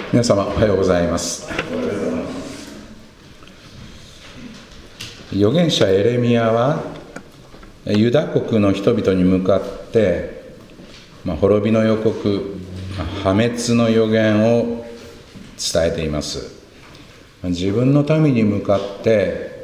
皆様おはようございます。預言者エレミヤはユダ国の人々に向かって滅びの予告、破滅の予言を伝えています。自分の民に向かって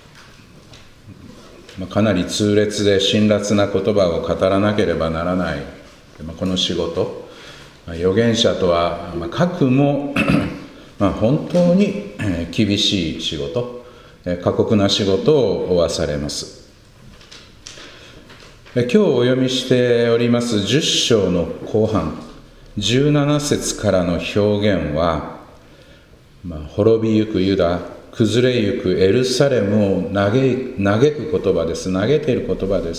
かなり痛烈で辛辣な言葉を語らなければならない、この仕事、預言者とはかくも本当に厳しい仕事、過酷な仕事を負わされます。今日お読みしております10章の後半17節からの表現は、滅びゆくユダ、崩れゆくエルサレムを嘆く言葉です。嘆いている言葉です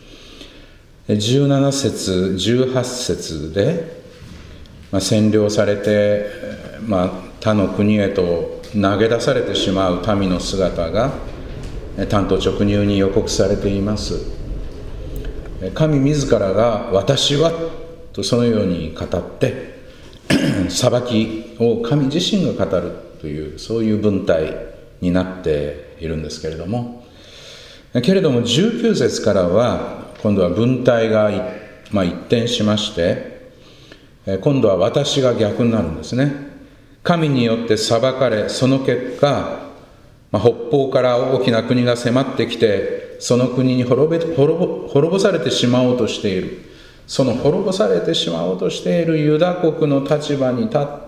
。17節18節で占領されて、他の国へと投げ出されてしまう民の姿が単刀直入に予告されています。神自らが私はとそのように語って裁きを神自身が語るという、そういう文体になっているんですけれども、19節からは今度は文体が一転しまして、今度は私が逆になるんですね。神によって裁かれ、その結果、北方から大きな国が迫ってきて、その国に滅ぼされてしまおうとしている、その滅ぼされてしまおうとしているユダ国の立場に立って、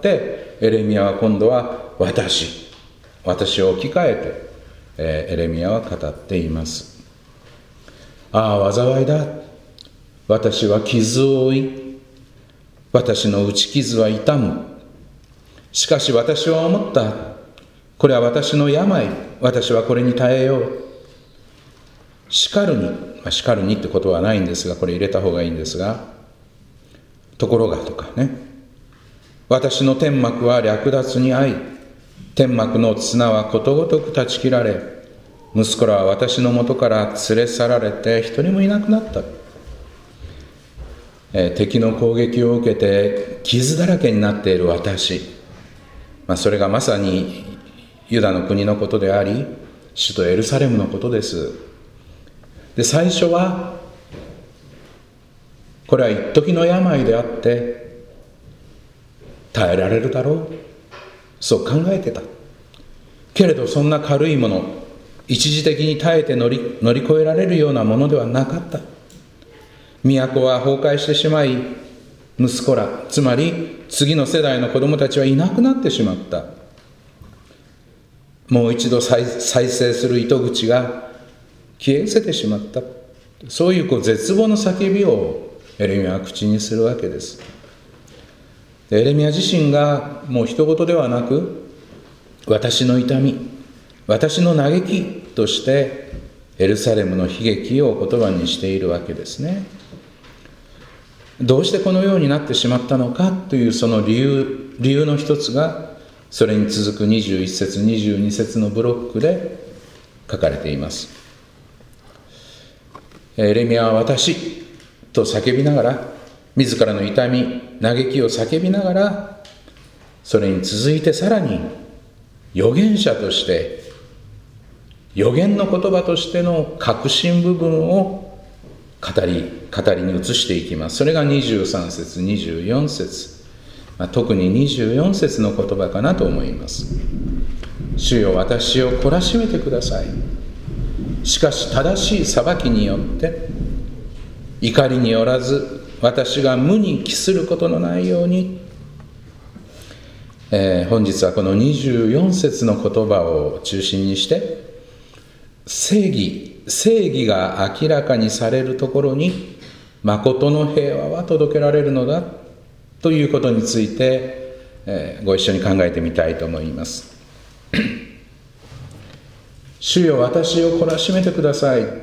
エレミヤは今度は私を置き換えて、エレミヤは語っています。ああ、災いだ。私は傷を負い、私の打ち傷は痛む。しかし私は思った。これは私の病。私はこれに耐えよう。しかるにってことはないんですが、これ入れた方がいいんですが、ところがとかね。私の天幕は略奪に遭い、天幕の綱はことごとく断ち切られ、息子らは私のもとから連れ去られて一人もいなくなった。敵の攻撃を受けて傷だらけになっている私、それがまさにユダの国のことであり、首都エルサレムのことです。で、最初はこれは一時の病であって耐えられるだろう、そう考えてたけれど、そんな軽いもの、一時的に耐えて乗り越えられるようなものではなかった。都は崩壊してしまい、息子ら、つまり次の世代の子供たちはいなくなってしまった。もう一度再生する糸口が消え失せてしまった。そういう絶望の叫びをエレミヤは口にするわけです。エレミヤ自身がもう一言ではなく、私の痛み、私の嘆きとしてエルサレムの悲劇を言葉にしているわけですね。どうしてこのようになってしまったのかというその理由の一つが、それに続く21節22節のブロックで書かれています。エレミヤは私と叫びながら、自らの痛み嘆きを叫びながら、それに続いてさらに預言者として、預言の言葉としての核心部分を語りに移していきます。それが23節24節、特に24節の言葉かなと思います。主よ、私を懲らしめてください。しかし正しい裁きによって怒りによらず、私が無に帰することのないように、本日はこの24節の言葉を中心にして、正義が明らかにされるところに誠の平和は届けられるのだということについて、ご一緒に考えてみたいと思います。主よ、私を懲らしめてください。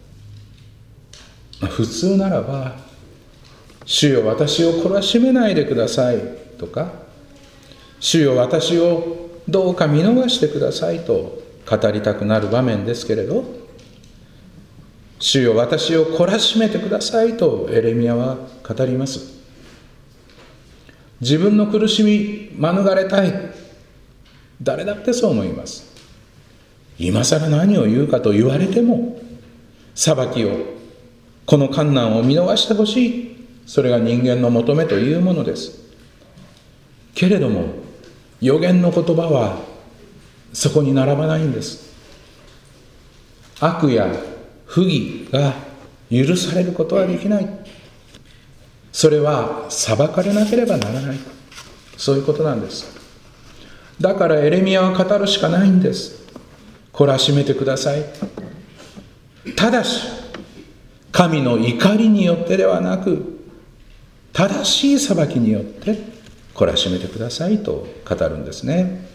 普通ならば、主よ、私を懲らしめないでくださいとか、主よ、私をどうか見逃してくださいと語りたくなる場面ですけれど、主よ、私を懲らしめてくださいとエレミヤは語ります。 自分の苦しみ免れたい。誰だってそう思います。今更何を言うかと言われても、裁きを、この困難を見逃してほしい。それが人間の求めというものです。けれども、預言の言葉はそこに並ばないんです。悪や不義が許されることはできない。それは裁かれなければならない。そういうことなんです。だからエレミヤは語るしかないんです。懲らしめてください。ただし、神の怒りによってではなく、正しい裁きによって懲らしめてくださいと語るんですね。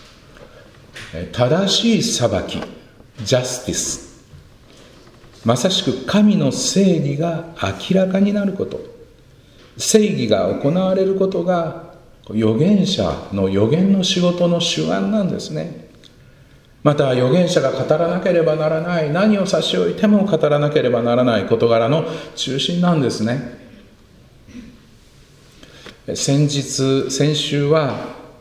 正しい裁き、ジャスティス。まさしく神の正義が明らかになること。正義が行われることが預言者の預言の仕事の主眼なんですね。また預言者が語らなければならない、何を差し置いても語らなければならない事柄の中心なんですね。先週は、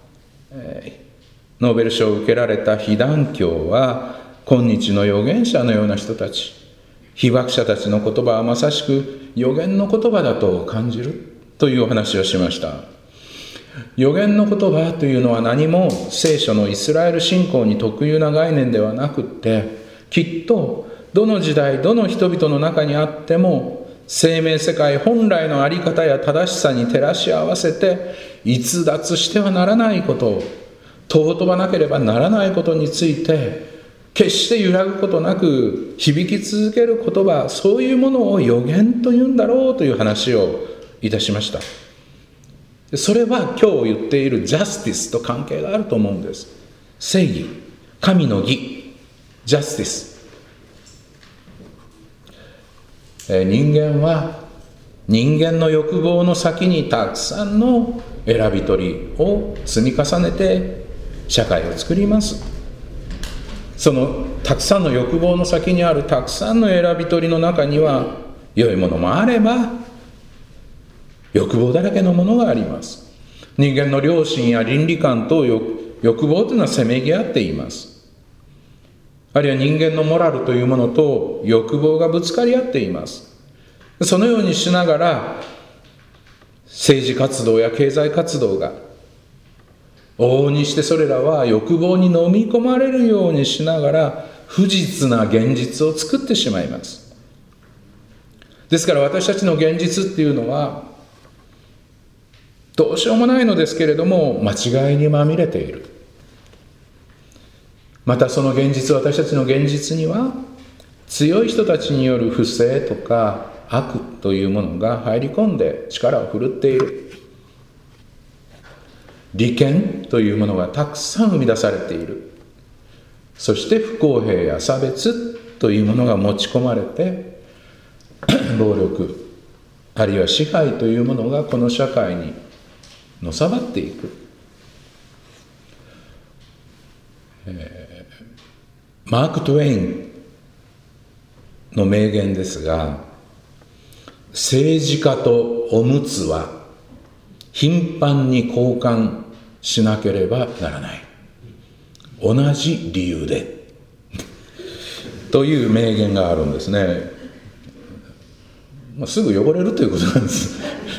ノーベル賞を受けられた被団協は、今日の預言者のような人たち、被爆者たちの言葉はまさしく預言の言葉だと感じるというお話をしました。預言の言葉というのは何も聖書のイスラエル信仰に特有な概念ではなくって、きっとどの時代どの人々の中にあっても、生命世界本来の在り方や正しさに照らし合わせて、逸脱してはならないこと、尊ばなければならないことについて、決して揺らぐことなく響き続ける言葉、そういうものを預言というんだろうという話をいたしました。それは今日言っているジャスティスと関係があると思うんです。正義、神の義、ジャスティス。人間は人間の欲望の先にたくさんの選び取りを積み重ねて社会を作ります。そのたくさんの欲望の先にあるたくさんの選び取りの中には、良いものもあれば欲望だらけのものがあります。人間の良心や倫理観と欲望というのはせめぎ合っています。あるいは人間のモラルというものと欲望がぶつかり合っています。そのようにしながら、政治活動や経済活動が往々にしてそれらは欲望に飲み込まれるようにしながら、不実な現実を作ってしまいます。ですから私たちの現実っていうのは、どうしようもないのですけれども、間違いにまみれている。またその現実、私たちの現実には、強い人たちによる不正とか悪というものが入り込んで力を振るっている。利権というものがたくさん生み出されている。そして不公平や差別というものが持ち込まれて、暴力あるいは支配というものがこの社会にのさばっていく。マーク・トウェインの名言ですが、政治家とおむつは頻繁に交換しなければならない。同じ理由でという名言があるんですね。すぐ汚れるということなんです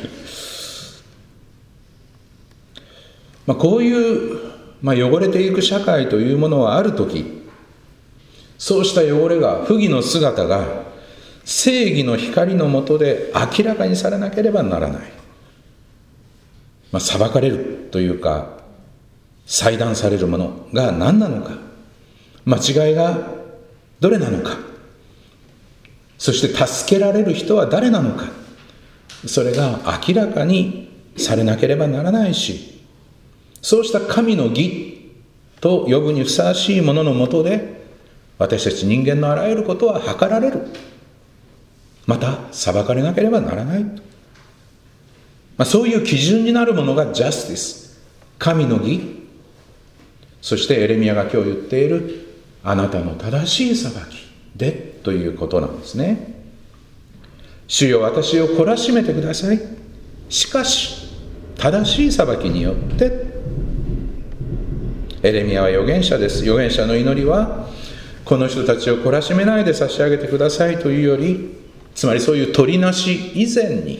こういう、汚れていく社会というものはあるとき、そうした汚れが、不義の姿が正義の光の下で明らかにされなければならない。裁かれるというか、裁断されるものが何なのか、間違いがどれなのか、そして助けられる人は誰なのか、それが明らかにされなければならないし、そうした神の義と呼ぶにふさわしいもののもとで、私たち人間のあらゆることは計られる。また裁かれなければならない。そういう基準になるものがジャスティス、神の義。そしてエレミヤが今日言っている、あなたの正しい裁きでということなんですね。主よ、私を懲らしめてください。しかし正しい裁きによって、エレミヤは預言者です。預言者の祈りは、この人たちを懲らしめないで差し上げてくださいというより、つまりそういう取りなし以前に、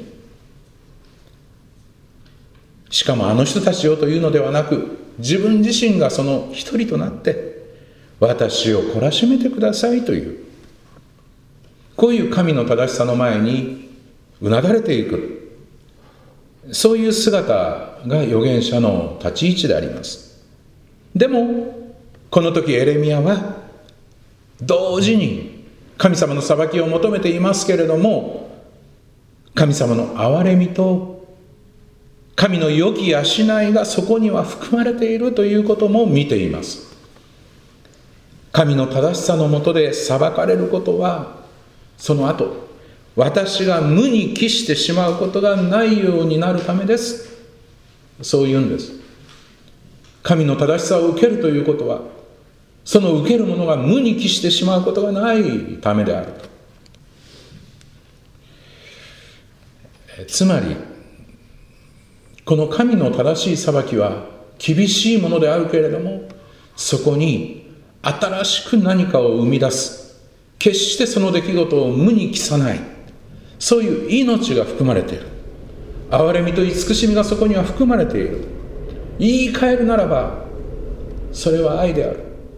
しかもあの人たちをというのではなく、自分自身がその一人となって、私を懲らしめてくださいという、こういう神の正しさの前にうなだれていく、そういう姿が預言者の立ち位置であります。でもこの時エレミヤは同時に神様の裁きを求めていますけれども、神様の憐れみと神の良き養いがそこには含まれているということも見ています。神の正しさのもとで裁かれることは、その後私が無に帰してしまうことがないようになるためです。そう言うんです。神の正しさを受けるということは、その受けるものが無に帰してしまうことがないためであると。つまりこの神の正しい裁きは厳しいものであるけれども、そこに新しく何かを生み出す、決してその出来事を無に帰さない、そういう命が含まれている。憐れみと慈しみがそこには含まれている。言い換えるならばそれは愛であ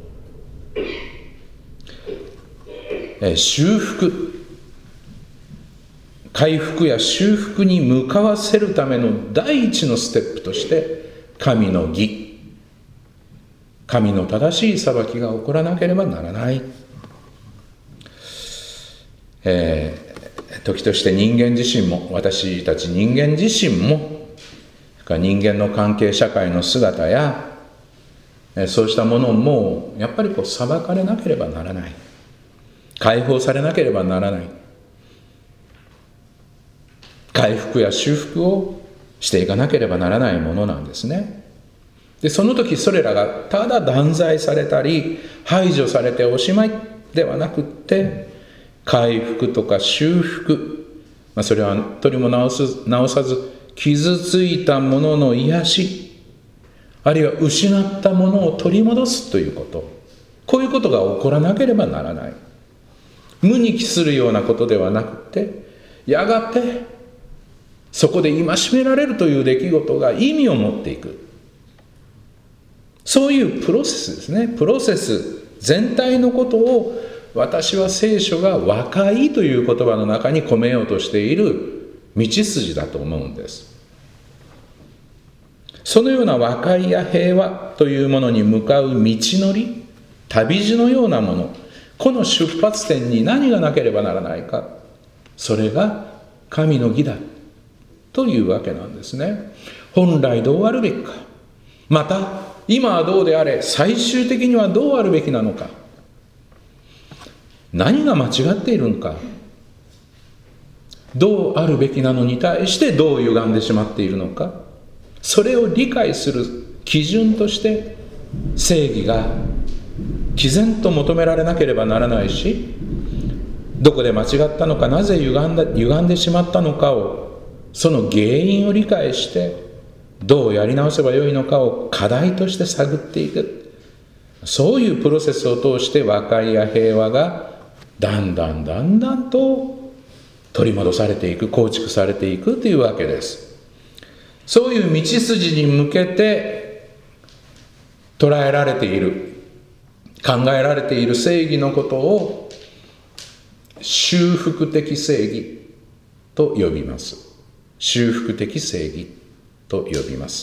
る。修復、回復や修復に向かわせるための第一のステップとして、神の義、神の正しい裁きが起こらなければならない。時として人間自身も、私たち人間自身も、人間の関係社会の姿やそうしたものもやっぱり裁かれなければならない、解放されなければならない、回復や修復をしていかなければならないものなんですね。でその時それらがただ断罪されたり排除されておしまいではなくって、回復とか修復、それは取りも直さず傷ついたものの癒し、あるいは失ったものを取り戻すということ、こういうことが起こらなければならない。無に帰するようなことではなくて、やがてそこで戒められるという出来事が意味を持っていく、そういうプロセスですね。プロセス全体のことを私は聖書が和解という言葉の中に込めようとしている道筋だと思うんです。そのような和解や平和というものに向かう道のり、旅路のようなもの、この出発点に何がなければならないか、それが神の義だというわけなんですね。本来どうあるべきか、また今はどうであれ最終的にはどうあるべきなのか、何が間違っているのか、どうあるべきなのに対してどう歪んでしまっているのか、それを理解する基準として正義が毅然と求められなければならないし、どこで間違ったのか、なぜ歪んでしまったのかを、その原因を理解してどうやり直せばよいのかを課題として探っていく、そういうプロセスを通して和解や平和がだんだんと取り戻されていく、構築されていくというわけです。そういう道筋に向けて捉えられている、考えられている正義のことを修復的正義と呼びます。修復的正義と呼びます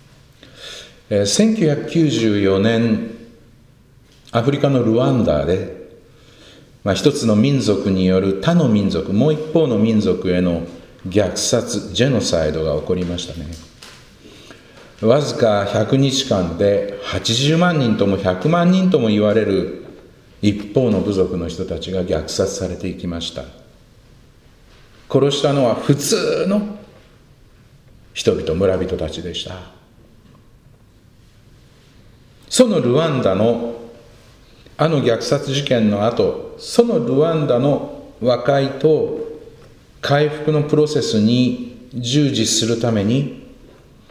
。1994年アフリカのルワンダで、一つの民族による他の民族、もう一方の民族への虐殺、ジェノサイドが起こりましたね。わずか100日間で80万人とも100万人とも言われる一方の部族の人たちが虐殺されていきました。殺したのは普通の人々、村人たちでした。そのルワンダのあの虐殺事件の後、そのルワンダの和解と回復のプロセスに従事するために、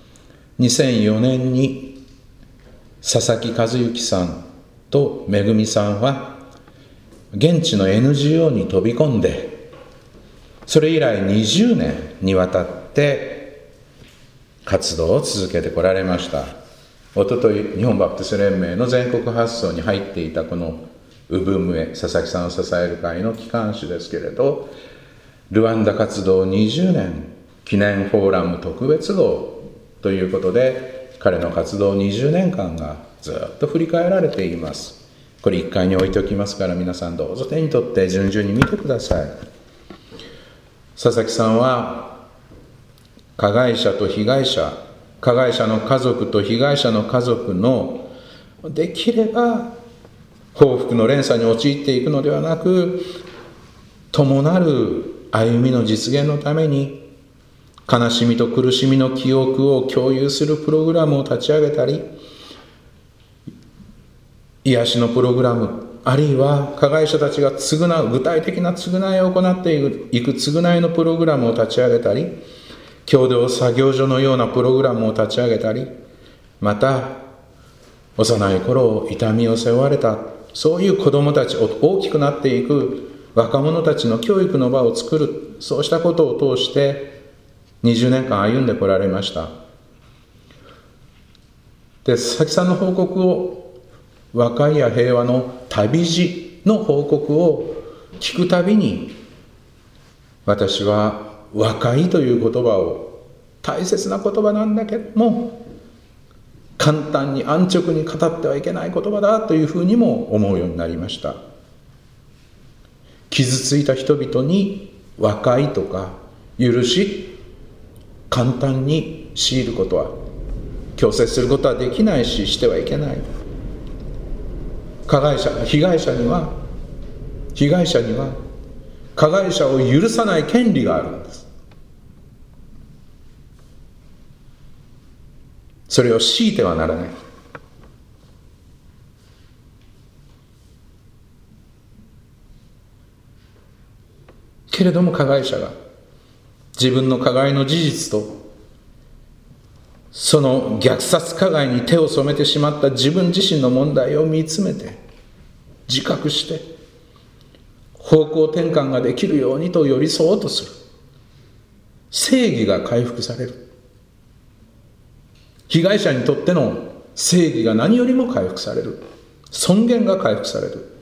2004年に佐々木和幸さんとめぐみさんは現地の NGO に飛び込んで、それ以来20年にわたって活動を続けてこられました。おととい日本バプテスト連盟の全国発送に入っていたこのウブムエ、佐々木さんを支える会の機関紙ですけれど、ルワンダ活動20年記念フォーラム特別号ということで、彼の活動20年間がずっと振り返られています。これ1階に置いておきますから、皆さんどうぞ手に取って順々に見てください。佐々木さんは加害者と被害者、加害者の家族と被害者の家族のできれば報復の連鎖に陥っていくのではなく、共なる歩みの実現のために悲しみと苦しみの記憶を共有するプログラムを立ち上げたり、癒しのプログラム、あるいは加害者たちが償う具体的な償いを行っていく償いのプログラムを立ち上げたり、共同作業所のようなプログラムを立ち上げたり、また幼い頃痛みを背負われたそういう子どもたち、大きくなっていく若者たちの教育の場を作る、そうしたことを通して20年間歩んでこられました。で、佐々木さんの報告を、和解や平和の旅路の報告を聞くたびに、私は和解という言葉を、大切な言葉なんだけども、簡単に安直に語ってはいけない言葉だというふうにも思うようになりました。傷ついた人々に和解とか許し、簡単に強いることは、強制することはできないし、してはいけない。被害者には加害者を許さない権利があるんです。それを強いてはならない。けれども加害者が自分の加害の事実と、その虐殺加害に手を染めてしまった自分自身の問題を見つめて、自覚して方向転換ができるようにと寄り添おうとする。正義が回復される。被害者にとっての正義が何よりも回復される。尊厳が回復される。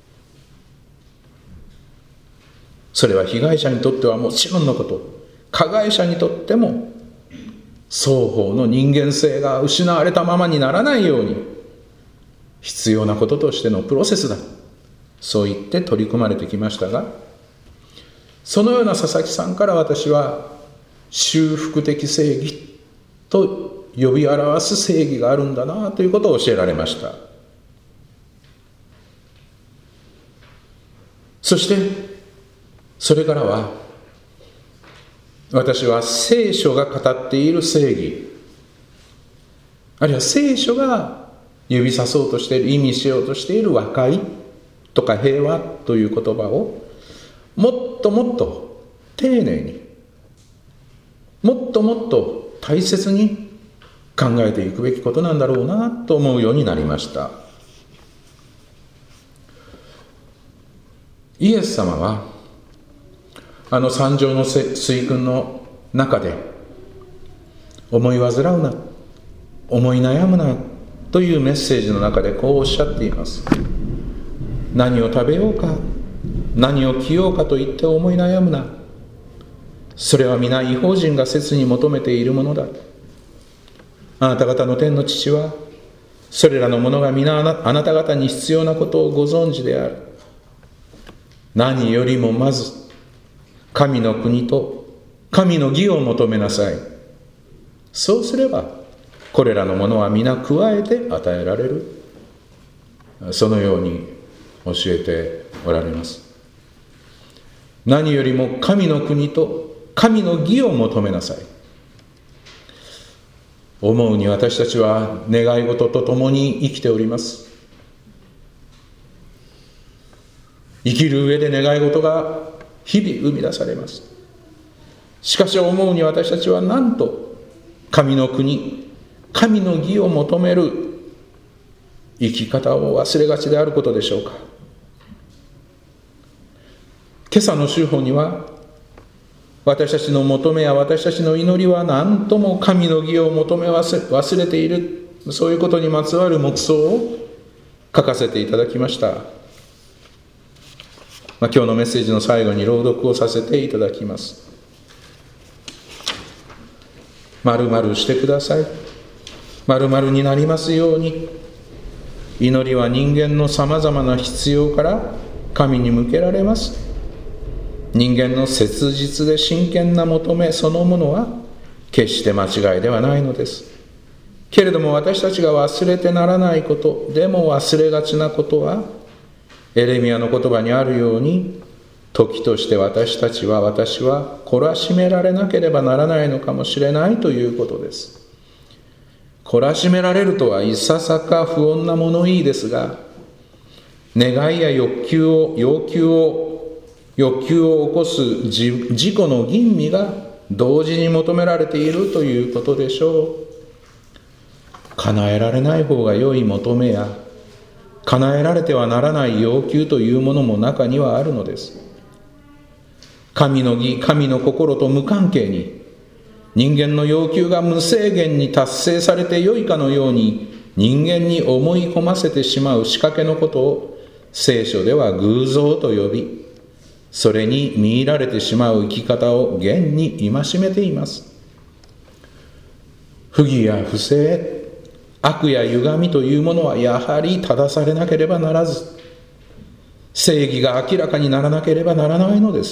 それは被害者にとってはもちろんのこと、加害者にとっても双方の人間性が失われたままにならないように必要なこととしてのプロセスだ、そう言って取り組まれてきましたが、そのような佐々木さんから私は修復的正義と呼び表す正義があるんだなということを教えられました。そしてそれからは、私は聖書が語っている正義、あるいは聖書が指さそうとしている、意味しようとしている和解とか平和という言葉をもっともっと丁寧に、もっともっと大切に考えていくべきことなんだろうなと思うようになりました。イエス様は三条の水訓の中で、思い煩うな、思い悩むなというメッセージの中でこうおっしゃっています。何を食べようか、何を着ようかと言って思い悩むな。それは皆異邦人が切に求めているものだ。あなた方の天の父はそれらのものが皆あなた方に必要なことをご存知である。何よりもまず神の国と神の義を求めなさい。そうすればこれらのものは皆加えて与えられる。そのように教えておられます。何よりも神の国と神の義を求めなさい。思うに私たちは願い事とともに生きております。生きる上で願い事が日々生み出されます。しかし思うに私たちはなんと神の国、 神の義を求める生き方を忘れがちであることでしょうか。今朝の週報には、私たちの求めや私たちの祈りは何とも神の義を求め忘れている、そういうことにまつわる黙想を書かせていただきました。今日のメッセージの最後に朗読をさせていただきます。〇〇してください。〇〇になりますように。祈りは人間のさまざまな必要から神に向けられます。人間の切実で真剣な求めそのものは決して間違いではないのです。けれども私たちが忘れてならないこと、でも忘れがちなことは、エレミヤの言葉にあるように、時として私は懲らしめられなければならないのかもしれないということです。懲らしめられるとはいささか不穏な物言いですが、願いや要求を起こす自己の吟味が同時に求められているということでしょう。叶えられない方が良い求めや、叶えられてはならない要求というものも中にはあるのです。神の義、神の心と無関係に、人間の要求が無制限に達成されて良いかのように人間に思い込ませてしまう仕掛けのことを聖書では偶像と呼び、それに見入られてしまう生き方を現に戒めています。不義や不正、悪や歪みというものはやはり正されなければならず、正義が明らかにならなければならないのです。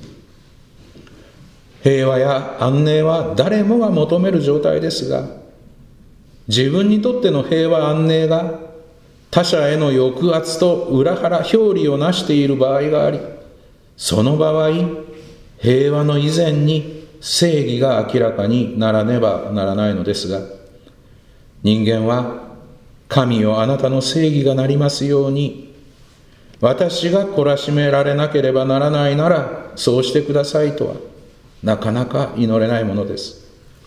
平和や安寧は誰もが求める状態ですが、自分にとっての平和安寧が他者への抑圧と裏腹表裏をなしている場合があり、その場合、平和の以前に正義が明らかにならねばならないのですが、人間は神よあなたの正義がなりますように、私が懲らしめられなければならないならそうしてくださいとはなかなか祈れないものです。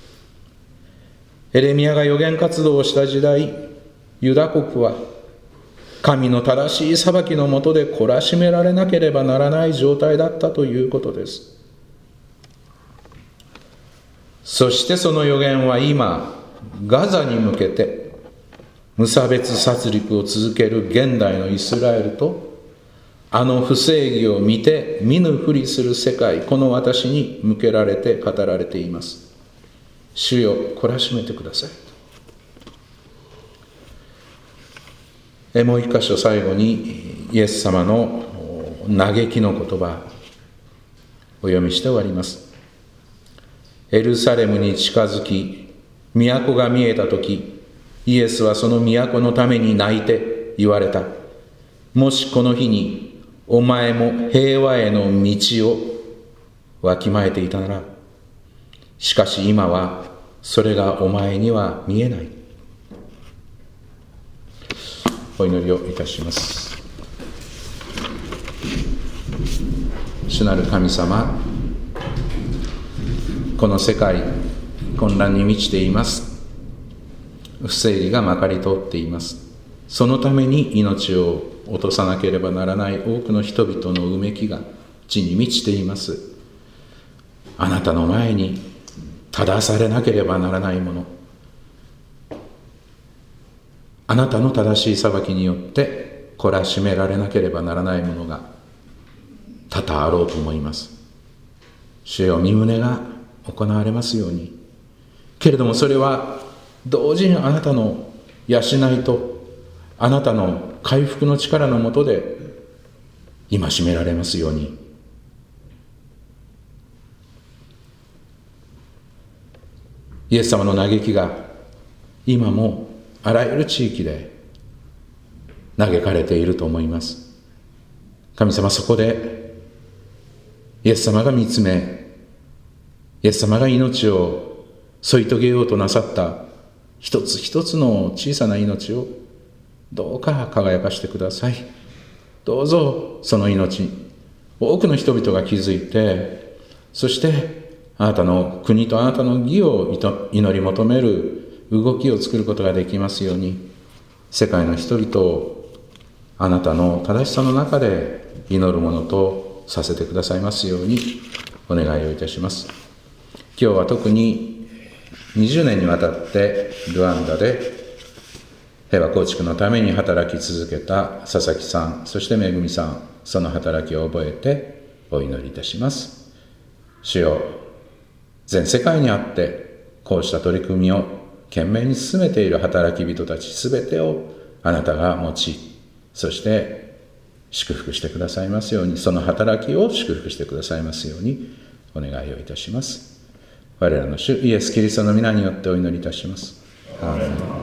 エレミヤが預言活動をした時代、ユダ国は神の正しい裁きのもとで懲らしめられなければならない状態だったということです。そしてその預言は今、ガザに向けて無差別殺戮を続ける現代のイスラエルと、あの不正義を見て見ぬふりする世界、この私に向けられて語られています。主よ、懲らしめてください。もう一箇所最後にイエス様の嘆きの言葉お読みして終わります。エルサレムに近づき都が見えたとき、イエスはその都のために泣いて言われた。もしこの日にお前も平和への道をわきまえていたなら、しかし今はそれがお前には見えない。お祈りをいたします。主なる神様、この世界混乱に満ちています。不正義がまかり通っています。そのために命を落とさなければならない多くの人々のうめきが地に満ちています。あなたの前に正されなければならないもの、あなたの正しい裁きによって懲らしめられなければならないものが多々あろうと思います。主よ、御胸が行われますように。けれどもそれは同時にあなたの養いとあなたの回復の力のもとで戒められますように。イエス様の嘆きが今もあらゆる地域で嘆かれていると思います。神様、そこでイエス様が見つめ、イエス様が命を添い遂げようとなさった一つ一つの小さな命をどうか輝かしてください。どうぞその命に多くの人々が気づいて、そしてあなたの国とあなたの義を祈り求める動きを作ることができますように、世界の人々をあなたの正しさの中で祈るものとさせてくださいますようにお願いをいたします。今日は特に20年にわたってルワンダで平和構築のために働き続けた佐々木さん、そしてめぐみさん、その働きを覚えてお祈りいたします。主よ、全世界にあってこうした取り組みを懸命に進めている働き人たちすべてをあなたが用い、そして祝福してくださいますように、その働きを祝福してくださいますようにお願いをいたします。我らの主イエス・キリストの皆によってお祈りいたします。アーメン。